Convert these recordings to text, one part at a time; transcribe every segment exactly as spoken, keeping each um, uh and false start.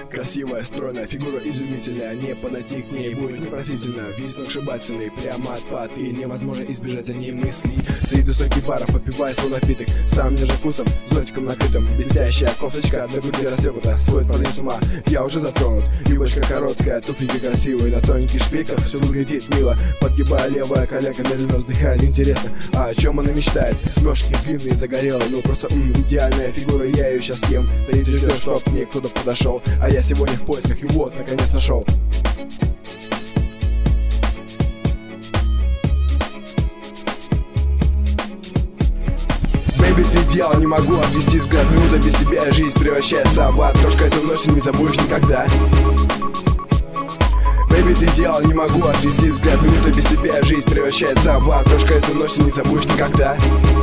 Красивая, стройная фигура, изумительная. Не подойти к ней будет непростительно. Вид сногсшибательный, прямо отпад, и невозможно избежать о ней мыслей. Среди стойки бара, попивая свой напиток, сам ниже вкусом, зонтиком накрытым. Блестящая кофточка до груди расстегнута, сводит парень с ума. Я уже затронут, юбочка короткая, туфлики красивые, на тоненьких шпильках все выглядит мило. Подгибая левая коллега, медленно вздыхает. Интересно, а о чем она мечтает? Ножки длинные, загорелые, ну просто м, идеальная фигура, я ее сейчас съем. Стоит и ждет, чтоб к ней кто-то подошел, а я сегодня в поисках, и вот, наконец нашел. Бэйби, ты идеал, не могу отвести взгляд. Минута без тебя, жизнь превращается в ад. Крошка, эту ночь ты не забудешь никогда. Бэйби, ты идеал, не могу отвести взгляд. Минута без тебя, жизнь превращается в ад. Крошка, эту ночь ты не забудешь никогда.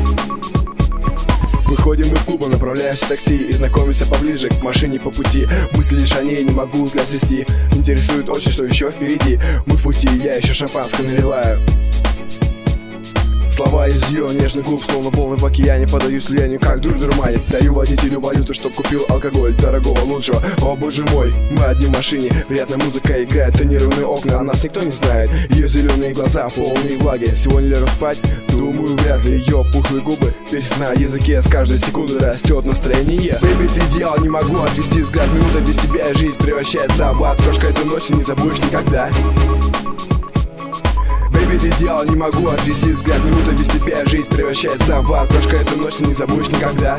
Выходим из клуба, направляемся в такси и знакомимся поближе к машине по пути. Мысли лишь о ней, не могу взгляд свести. Интересует очень, что еще впереди. Мы в пути, я еще шампанское наливаю. Слова из ее нежных губ, словно волны в океане, подаюсь влиянию, как дурь дурманит. Даю водителю валюту, чтоб купил алкоголь дорогого, лучшего. О боже мой, мы одни в машине, приятная музыка играет, тонированные окна, о нас никто не знает. Ее зеленые глаза, полные влаги, сегодня лягу спать? Думаю, вряд ли. Ее пухлые губы, песня на языке, с каждой секунды растет настроение. Бэйби, ты идеал, не могу отвести взгляд. Минута без тебя, жизнь превращается в ад. Крошка, эту ночь ты не забудешь никогда. Бэйби, ты идеал, не могу отвести взгляд. Минута без тебя, жизнь превращается в ад. Крошка, эту ночь ты не забудешь никогда.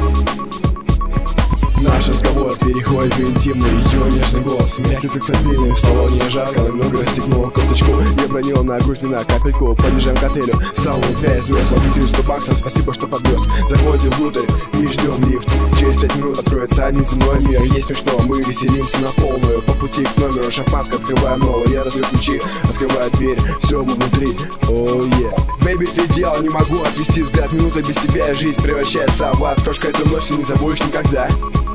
Наш разговор переходит в интимный. Ее нежный голос, мягкий сексапильный. В салоне жарко, немного расстегнула кофточку. Я бронила на грудь вина капельку. Подъезжаем к отелю, салон пять звезд. Водителю сто баксов, спасибо, что подвез. Заходим внутрь и ждем лифт. Через пять минут откроется один земной мир. Есть смешно, мы веселимся на полную. По пути к номеру шампанское открываем новое. Я раздаю ключи, открываю дверь, все мы внутри. Оу е. Бэйби, ты идеал, не могу отвести взгляд. Минута без тебя, жизнь превращается в ад. Крошка, эту ночь ты не забудешь никогда.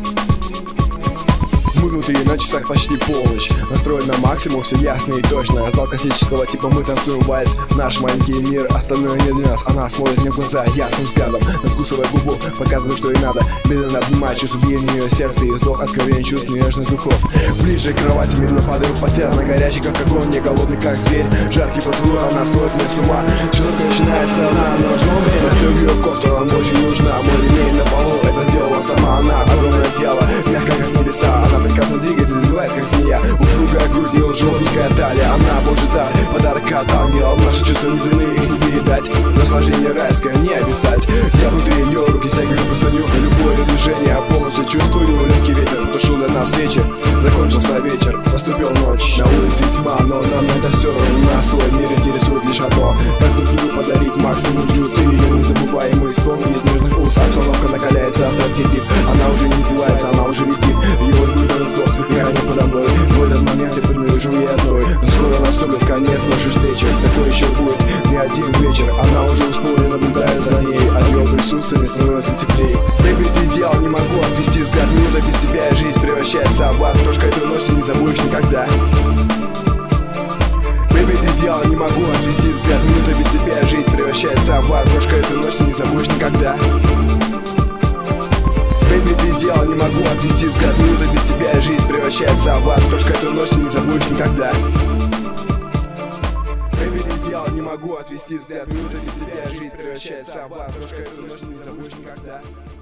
Мы внутри, на часах почти полночь. Настроен на максимум, все ясно и точно. Зал классического типа, мы танцуем вальс. Наш маленький мир, остальное не для нас. Она смотрит мне в глаза ярким взглядом, надкусывая губу, показывая, что ей надо. Медленно обнимая, чувство биения ее сердца. И вздох откровения чувств нежных духов. Ближе к кровати, медленно падаю в постель. Она горячий, как огонь, не голодный, как зверь. Жаркий поцелуй, она сводит меня с ума. Все только начинается, она должно время. Стягиваю ее кофту, она очень нужна. Мой ремень на полу, это сделала сама она. Огромное тело, мягко как небеса. Она прекрасно двигается, извивается как змея. Упругая грудь, не лжет, узкая талия. Она божий дар, подарок от ангела. Наши чувства неземные, их не передать. Наслаждение райское не описать. Я внутри ее руки стягиваю простыню. Любое ее движение полностью чувствую. Легкий ветер душил для нас вечер. Закончился вечер, наступил ночь. На улице тьма, но нам это все равно. На свой мир интересует лишь одно. Как тут книгу подарить максимум чувств. И ее незабываемый стон из нежных уст. Обстановка накаляется, а страсть кипит. Она уже не издевается, она уже летит. Ее возбужденный вздох, дыхание подо мной. В этот момент я принадлежу ей одной. Но скоро наступит конец нашей встречи. Такой еще будет не один вечер. Она уже уснула, и наблюдая за ней. От ее присутствия не становится теплее. Бэйби, ты идеал, не могу отвести взгляд. Минута без тебя, жизнь превращается в ад. Крошка, эту ночь ты не забудешь никогда. Бэйби, ты идеал, не могу отвести взгляд. Минута без тебя, жизнь превращается в ад. Крошка, эту ночь ты не забудешь никогда. Бэйби, ты идеал, не могу отвести взгляд. Минута без тебя, жизнь превращается в ад. Крошка, эту ночь ты не забудешь никогда. Бэйби, ты идеал, не могу отвести взгляд. Минута без тебя, жизнь превращается в ад. Крошка, эту ночь ты не забудешь никогда.